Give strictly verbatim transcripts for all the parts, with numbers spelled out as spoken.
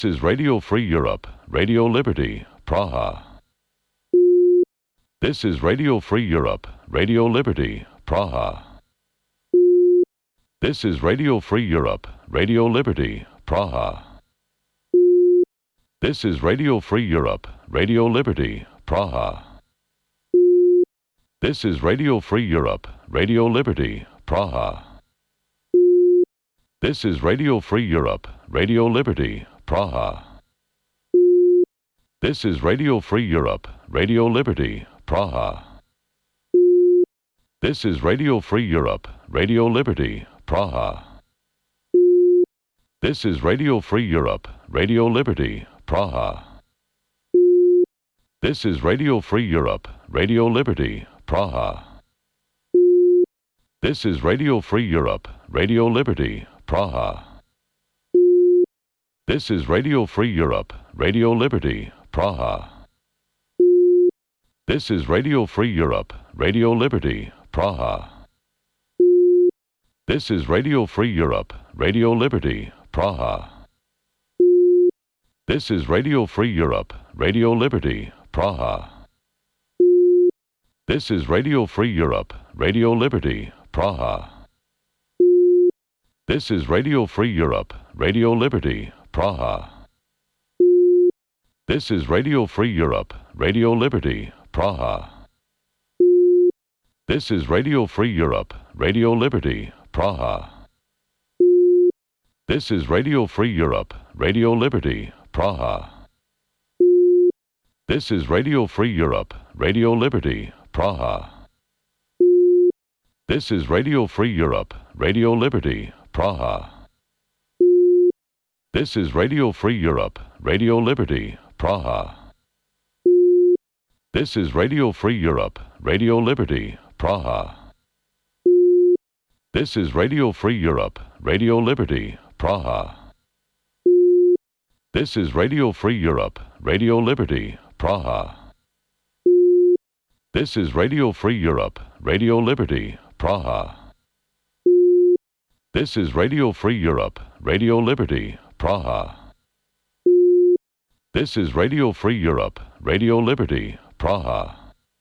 This is Radio Free Europe, Radio Liberty, Praha. This is Radio Free Europe, Radio Liberty, Praha. This is Radio Free Europe, Radio Liberty, Praha. This is Radio Free Europe, Radio Liberty, Praha. This is Radio Free Europe, Radio Liberty, Praha. This is Radio Free Europe, Radio Liberty, Praha. This is Radio Free Europe, Radio Liberty, Praha. This is Radio Free Europe, Radio Liberty, Praha. This is Radio Free Europe, Radio Liberty, Praha. This is Radio Free Europe, Radio Liberty, Praha. This is Radio Free Europe, Radio Liberty, Praha. This is Radio Free Europe, Radio Liberty, Praha. This is Radio Free Europe, Radio Liberty, Praha. This is Radio Free Europe, Radio Liberty, Praha. This is Radio Free Europe, Radio Liberty, Praha. This is Radio Free Europe, Radio Liberty, Praha. This is Radio Free Europe, Radio Liberty, Praha. This is Radio Free Europe, Radio Liberty, Praha. This is Radio Free Europe, Radio Liberty, Praha. This is Radio Free Europe, Radio Liberty, Praha. This is Radio Free Europe, Radio Liberty, Praha. This is Radio Free Europe, Radio Liberty, Praha. This is Radio Free Europe, Radio Liberty, Praha. This is Radio Free Europe, Radio Liberty, Praha. This is Radio Free Europe, Radio Liberty, Praha. This is Radio Free Europe, Radio Liberty, Praha. This is Radio Free Europe, Radio Liberty, Praha. This is Radio Free Europe, Radio Liberty, Praha. This is Radio Free Europe, Radio Liberty, Praha.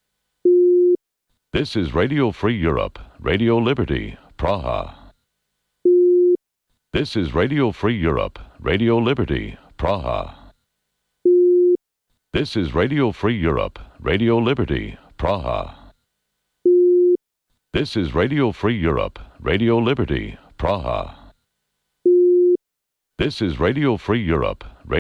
This is Radio Free Europe, Radio Liberty, Praha. This is Radio Free Europe, Radio Liberty, Praha. This is Radio Free Europe, Radio Liberty, Praha. This is Radio Free Europe, Radio Liberty, Praha. This is Radio Free Europe,